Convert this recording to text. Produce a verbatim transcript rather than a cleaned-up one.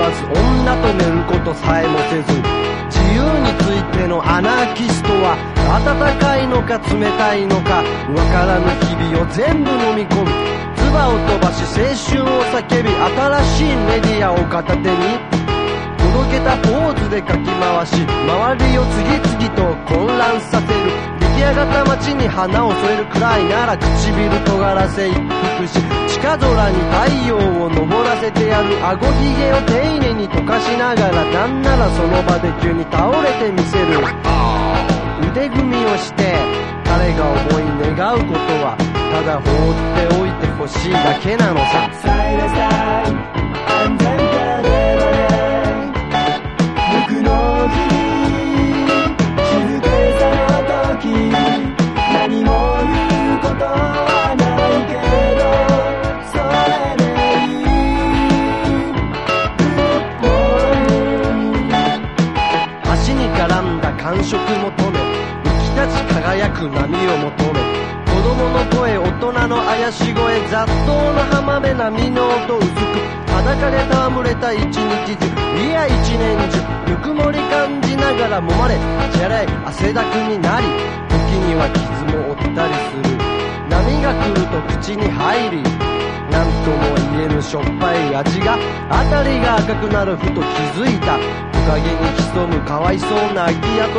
まず女と寝ることさえもせず、自由についてのアナーキストは暖かいのか冷たいのかわからぬ日々を全部飲み込む。唾を飛ばし青春を叫び、新しいメディアを片手におどけたポーズでかき回し、周りを次々と混乱させる。出来上がった街に花を添えるくらいなら唇尖らせ一服し、地下空に太陽を昇らせてやる。顎ひげを丁寧に溶かしながら、なんならその場で急に倒れてみせる。腕組みをして彼が思い願うことは、ただ放っておいてほしいだけなのさ。 サイレサイ安全下ではね、僕の日静けさの時、何も言うことはないけど、それでいい。 橋に絡んだ感触求め、浮き立ち輝く波を求め、子供の声、大人の怪し声、雑踏の浜辺、波の音薄く、裸で戯れた一日中、いや一年中、ぬくもり感じながら揉まれ、チャラい汗だくになり、時には傷も負ったりする。波が来ると口に入り、なんとも言えぬしょっぱい味が、辺りが赤くなるふと気づいた。木陰に潜むかわいそうな空き家と